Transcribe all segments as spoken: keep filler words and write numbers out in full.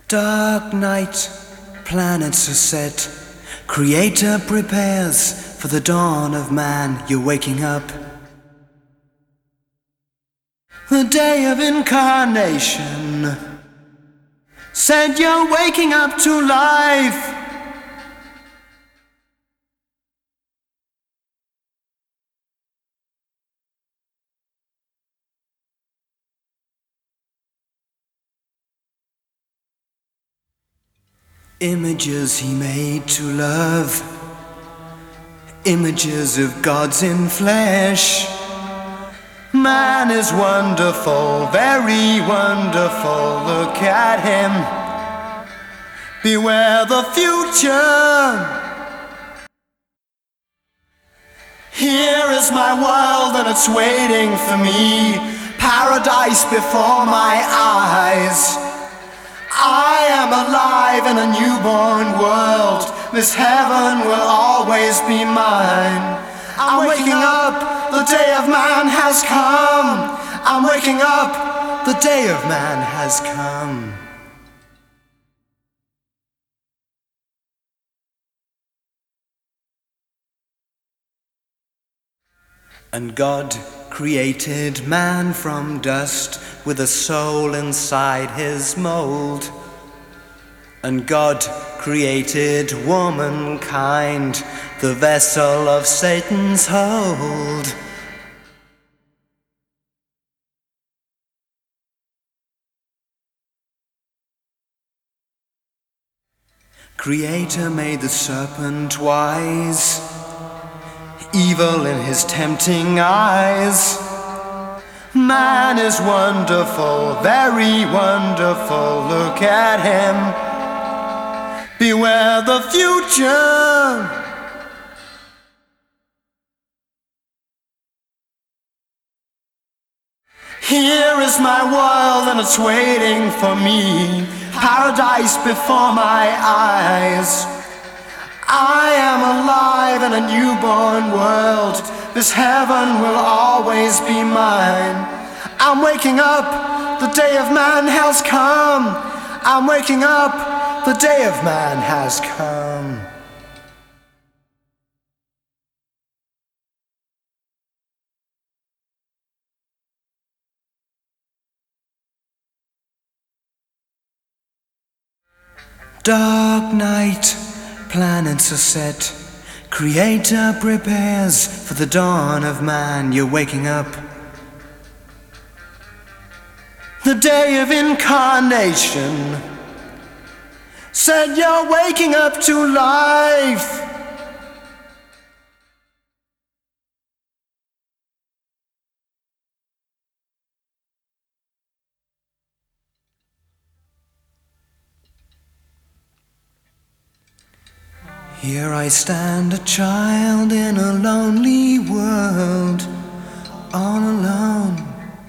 Dark night, planets are set. Creator prepares for the dawn of man. You're waking up. The day of incarnation said you're waking up to life. Images he made to love, images of gods in flesh. Man is wonderful, very wonderful, look at him. Beware the future. Here is my world and it's waiting for me. Paradise before my eyes. I am alive in a newborn world. This heaven will always be mine. I'm waking up, the day of man has come. I'm waking up, the day of man has come. And God created man from dust with a soul inside his mold. And God created womankind, the vessel of Satan's hold. Creator made the serpent wise, evil in his tempting eyes. Man is wonderful, very wonderful, look at him. Beware the future. Here is my world and it's waiting for me. Paradise before my eyes. I am alive in a newborn world. This heaven will always be mine. I'm waking up, the day of man has come. I'm waking up, the day of man has come. Dark night, planets are set. Creator prepares for the dawn of man. You're waking up. The day of incarnation said you're waking up to life. Here I stand, a child in a lonely world, all alone.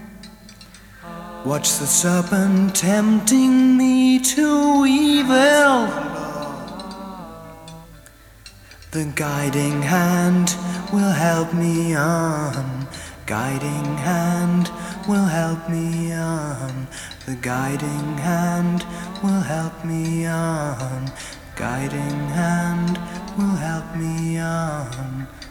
Watch the serpent tempting me to evil. The guiding hand will help me on. Guiding hand will help me on. The guiding hand will help me on. Guiding hand will help me on.